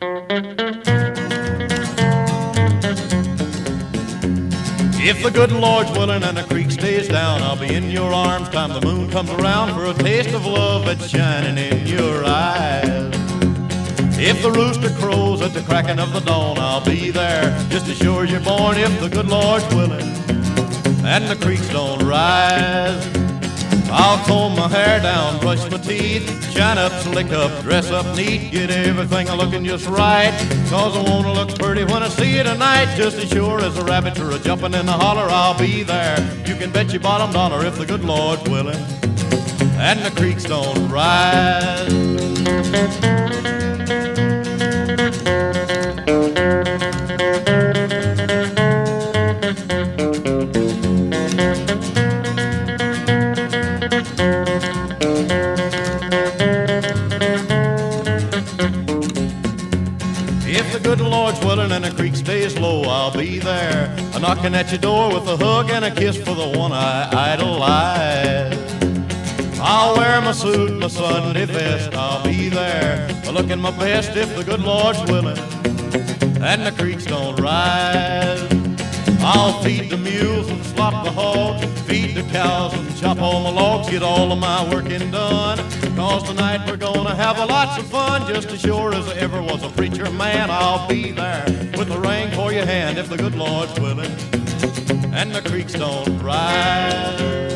If the good Lord's willing and the creek stays down, I'll be in your arms time the moon comes around for a taste of love that's shining in your eyes. If the rooster crows at the cracking of the dawn, I'll be there just as sure as you're born. If the good Lord's willing and the creeks don't rise, I'll comb my hair down, brush my teeth, shine up, slick up, dress up neat, get everything looking just right, 'cause I wanna look pretty when I see you tonight. Just as sure as a rabbit or a jumping in the holler, I'll be there. You can bet your bottom dollar if the good Lord's willing and the creeks don't rise. If the good Lord's willing and the creek stays low, I'll be there, a-knocking at your door with a hug and a kiss for the one I idolize. I'll wear my suit, my Sunday best, I'll be there, looking my best if the good Lord's willing and the creeks don't rise. I'll feed the mules and slop the hogs, feed the cows and chop all my logs, get all of my working done, 'cause tonight we're gonna have a lots of fun. Just as sure as I ever was a preacher man, I'll be there with a ring for your hand if the good Lord's willing and the creeks don't rise.